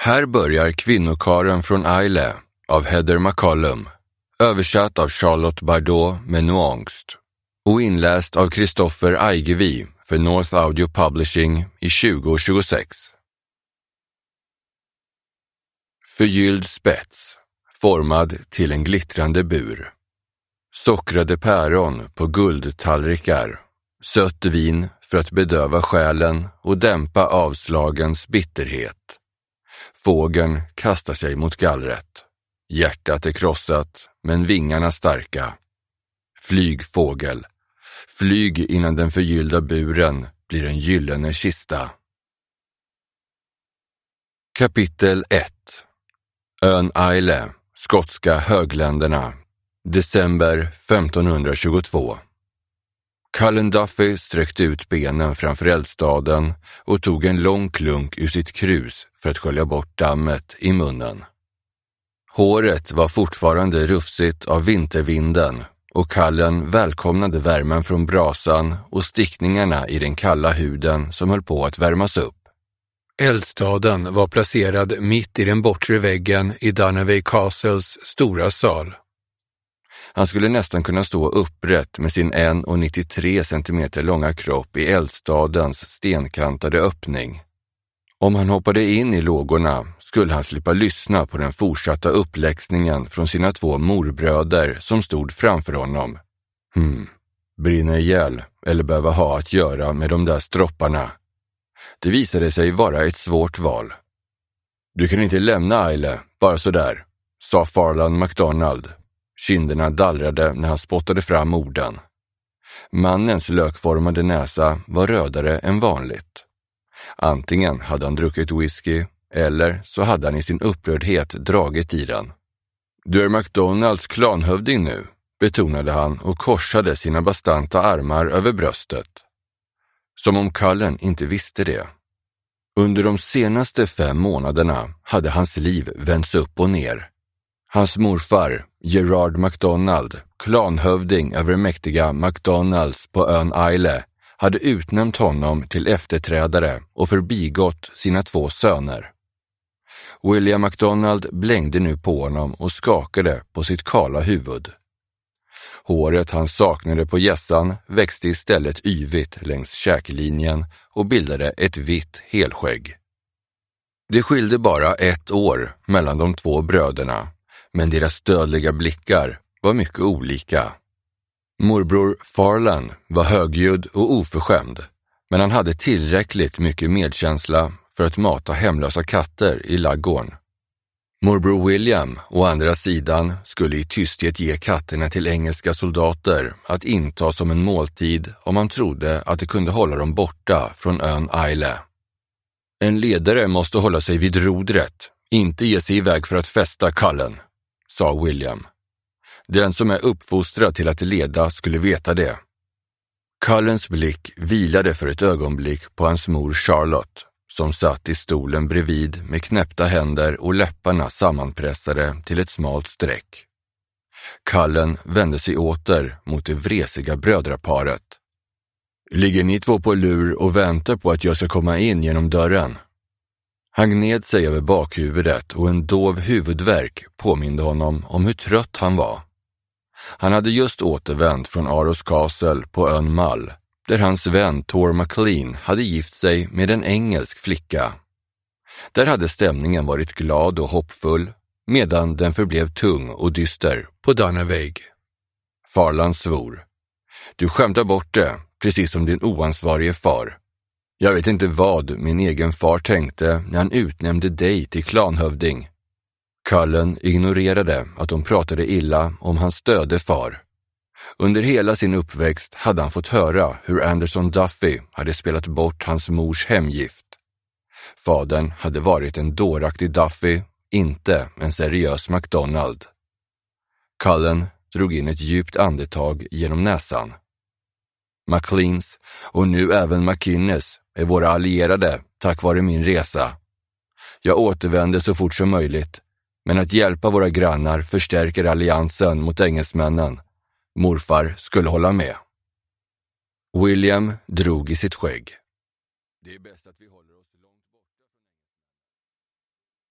Här börjar Kvinnokaren från Aile av Heather McCollum, översatt av Charlotte Bardot med nuangst och inläst av Christopher Aigevi för North Audio Publishing i 2026. Förgylld spets, formad till en glittrande bur. Sockrade päron på guldtallrikar, sött vin för att bedöva själen och dämpa avslagens bitterhet. Fågeln kastar sig mot gallret. Hjärtat är krossat, men vingarna starka. Flyg, fågel. Flyg innan den förgyllda buren blir en gyllene kista. Kapitel 1. Ön Aile, skotska högländerna. December 1522. Cullen Duffy sträckte ut benen framför eldstaden och tog en lång klunk ur sitt krus för att skölja bort dammet i munnen. Håret var fortfarande rufsigt av vintervinden och Cullen välkomnade värmen från brasan och stickningarna i den kalla huden som höll på att värmas upp. Eldstaden var placerad mitt i den bortre väggen i Dunavay Castles stora sal. Han skulle nästan kunna stå upprätt med sin 1,93 centimeter långa kropp i eldstadens stenkantade öppning. Om han hoppade in i lågorna skulle han slippa lyssna på den fortsatta uppläxningen från sina 2 morbröder som stod framför honom. Brinna ihjäl eller behöva ha att göra med de där stropparna. Det visade sig vara ett svårt val. Du kan inte lämna Aile, bara så där, sa Farland MacDonald. Kinderna dallrade när han spottade fram orden. Mannens lökformade näsa var rödare än vanligt. Antingen hade han druckit whisky eller så hade han i sin upprördhet dragit i den. Du är McDonalds klanhövding nu, betonade han och korsade sina bastanta armar över bröstet. Som om Cullen inte visste det. Under de senaste 5 månaderna hade hans liv vänts upp och ner. Hans morfar, Gerard MacDonald, klanhövding över mäktiga McDonalds på ön Aile, hade utnämnt honom till efterträdare och förbigått sina 2 söner. William MacDonald blängde nu på honom och skakade på sitt kala huvud. Håret han saknade på hjässan växte istället yvigt längs käklinjen och bildade ett vitt helskägg. Det skilde bara 1 år mellan de 2 bröderna, men deras dödliga blickar var mycket olika. Morbror Farland var högljudd och oförskämd, men han hade tillräckligt mycket medkänsla för att mata hemlösa katter i laggården. Morbror William, å andra sidan, skulle i tysthet ge katterna till engelska soldater att inta som en måltid om man trodde att det kunde hålla dem borta från ön Aile. En ledare måste hålla sig vid rodret, inte ge sig iväg för att fästa Cullen, sa William. Den som är uppfostrad till att leda skulle veta det. Cullens blick vilade för ett ögonblick på hans mor Charlotte, som satt i stolen bredvid med knäppta händer och läpparna sammanpressade till ett smalt streck. Cullen vände sig åter mot det vresiga brödraparet. Ligger ni 2 på lur och väntar på att jag ska komma in genom dörren? Han gned sig över bakhuvudet och en dov huvudvärk påminde honom om hur trött han var. Han hade just återvänt från Aros Castle på ön Mull, där hans vän Tor McLean hade gift sig med en engelsk flicka. Där hade stämningen varit glad och hoppfull, medan den förblev tung och dyster på Dunavay. Farland svor. Du skämtar bort det, precis som din oansvarige far. Jag vet inte vad min egen far tänkte när han utnämnde dig till klanhövding. Cullen ignorerade att de pratade illa om hans döde far. Under hela sin uppväxt hade han fått höra hur Anderson Duffy hade spelat bort hans mors hemgift. Fadern hade varit en dåraktig Duffy, inte en seriös MacDonald. Cullen drog in ett djupt andetag genom näsan. McLeans och nu även McInnes är våra allierade tack vare min resa. Jag återvänder så fort som möjligt, men att hjälpa våra grannar förstärker alliansen mot engelsmännen. Morfar skulle hålla med. William drog i sitt skägg. Det är bäst att vi håller